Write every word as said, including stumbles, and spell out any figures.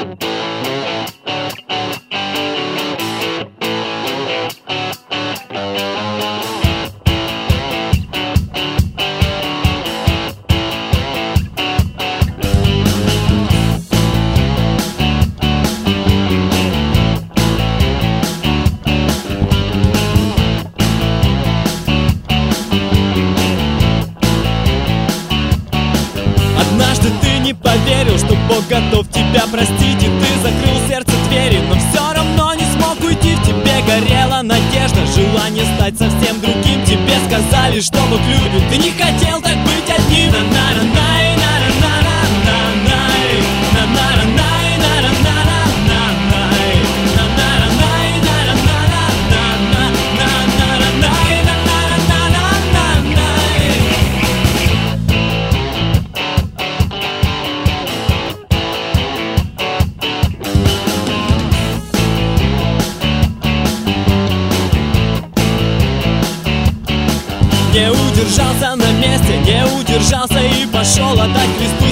Однажды ты не поверил, что Бог готов тебя простить, и ты закрыл сердце двери, но все равно не смог уйти. В тебе горела надежда, желание стать совсем другим. Тебе сказали, что Бог любит, ты не хотел так быть одним. На-на-на-най, на-на-на-на-на-най, на-на-на-най, на-на-на-на-на-най, на-на-на-най, на-на-на-на-на-най, на-на-на-на-на-най. Не удержался на месте, не удержался и пошел отдать Христу